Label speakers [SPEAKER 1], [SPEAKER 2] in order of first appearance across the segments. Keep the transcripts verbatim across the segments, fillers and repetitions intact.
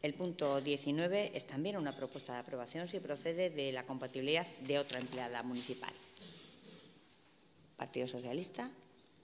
[SPEAKER 1] El punto diecinueve es también una propuesta de aprobación si procede de la compatibilidad de otra empleada municipal. Partido Socialista.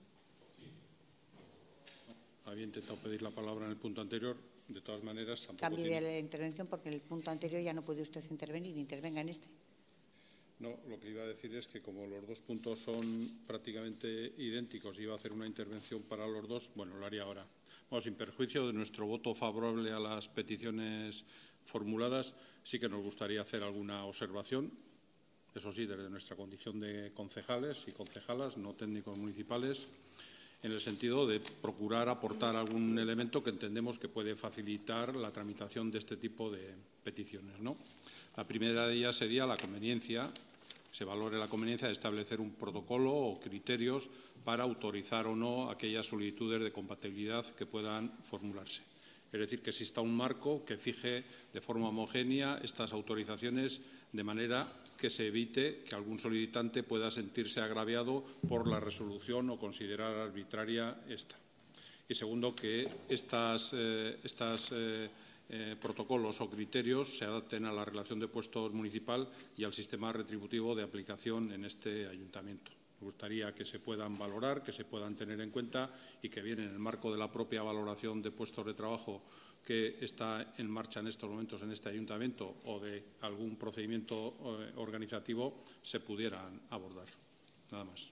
[SPEAKER 2] Había intentado pedir la palabra en el punto anterior. De todas maneras, tampoco
[SPEAKER 1] Cambie
[SPEAKER 2] tiene...
[SPEAKER 1] la intervención porque en el punto anterior ya no puede usted intervenir. Intervenga en este.
[SPEAKER 2] No, lo que iba a decir es que como los dos puntos son prácticamente idénticos y iba a hacer una intervención para los dos, bueno, lo haría ahora. Bueno, sin perjuicio de nuestro voto favorable a las peticiones formuladas, sí que nos gustaría hacer alguna observación. Eso sí, desde nuestra condición de concejales y concejalas, no técnicos municipales, en el sentido de procurar aportar algún elemento que entendemos que puede facilitar la tramitación de este tipo de peticiones, ¿no? La primera de ellas sería la conveniencia, se valore la conveniencia de establecer un protocolo o criterios para autorizar o no aquellas solicitudes de compatibilidad que puedan formularse. Es decir, que exista un marco que fije de forma homogénea estas autorizaciones de manera que se evite que algún solicitante pueda sentirse agraviado por la resolución o considerar arbitraria esta. Y segundo, que estas, eh, estas eh, eh, protocolos o criterios se adapten a la relación de puestos municipal y al sistema retributivo de aplicación en este ayuntamiento. Me gustaría que se puedan valorar, que se puedan tener en cuenta y que bien en el marco de la propia valoración de puestos de trabajo que está en marcha en estos momentos en este ayuntamiento o de algún procedimiento eh, organizativo se pudieran abordar. Nada más.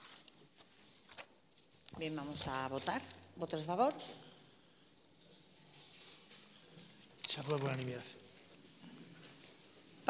[SPEAKER 1] Bien, vamos a votar. ¿Votos a favor?
[SPEAKER 3] Se aprueba por unanimidad.